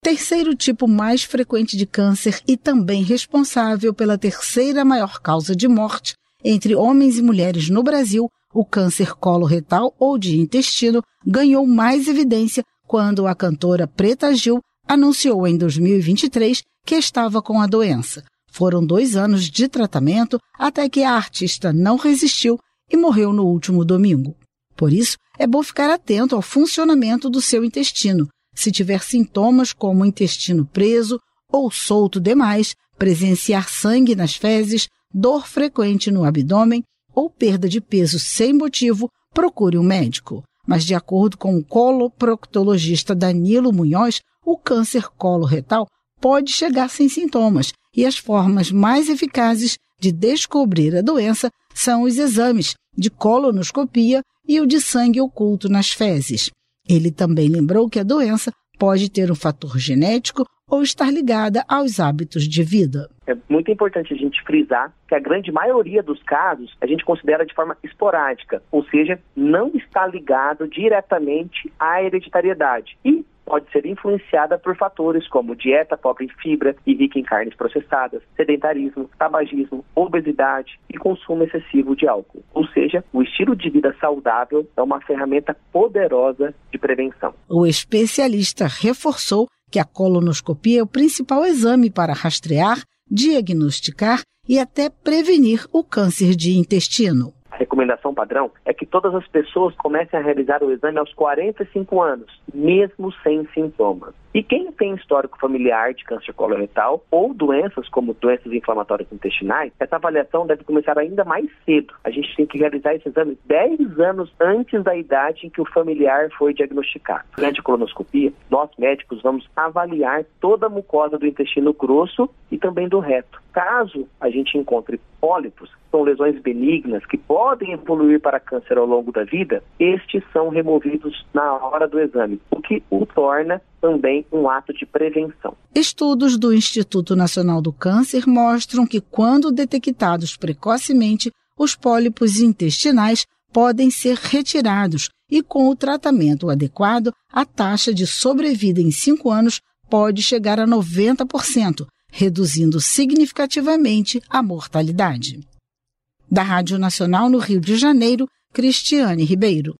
Terceiro tipo mais frequente de câncer e também responsável pela terceira maior causa de morte entre homens e mulheres no Brasil, o câncer coloretal ou de intestino ganhou mais evidência quando a cantora Preta Gil anunciou em 2023 que estava com a doença. Foram 2 anos de tratamento até que a artista não resistiu e morreu no último domingo. Por isso, é bom ficar atento ao funcionamento do seu intestino. Se tiver sintomas como intestino preso ou solto demais, presenciar sangue nas fezes, dor frequente no abdômen ou perda de peso sem motivo, procure um médico. Mas, de acordo com o coloproctologista Danilo Munhoz, o câncer coloretal pode chegar sem sintomas e as formas mais eficazes de descobrir a doença são os exames de colonoscopia e o de sangue oculto nas fezes. Ele também lembrou que a doença pode ter um fator genético ou estar ligada aos hábitos de vida. É muito importante a gente frisar que a grande maioria dos casos a gente considera de forma esporádica, ou seja, não está ligado diretamente à hereditariedade e pode ser influenciada por fatores como dieta pobre em fibra e rica em carnes processadas, sedentarismo, tabagismo, obesidade e consumo excessivo de álcool. Ou seja, o estilo de vida saudável é uma ferramenta poderosa de prevenção. O especialista reforçou que a colonoscopia é o principal exame para rastrear, diagnosticar e até prevenir o câncer de intestino. A recomendação padrão é que todas as pessoas comecem a realizar o exame aos 45 anos, mesmo sem sintomas. E quem tem histórico familiar de câncer coloretal ou doenças como doenças inflamatórias intestinais, essa avaliação deve começar ainda mais cedo. A gente tem que realizar esse exame 10 anos antes da idade em que o familiar foi diagnosticado. Durante a colonoscopia, nós médicos vamos avaliar toda a mucosa do intestino grosso e também do reto. Caso a gente encontre pólipos, são lesões benignas que podem evoluir para câncer ao longo da vida, estes são removidos na hora do exame, o que o torna também um ato de prevenção. Estudos do Instituto Nacional do Câncer mostram que quando detectados precocemente, os pólipos intestinais podem ser retirados e com o tratamento adequado, a taxa de sobrevida em 5 anos pode chegar a 90%, reduzindo significativamente a mortalidade. Da Rádio Nacional no Rio de Janeiro, Cristiane Ribeiro.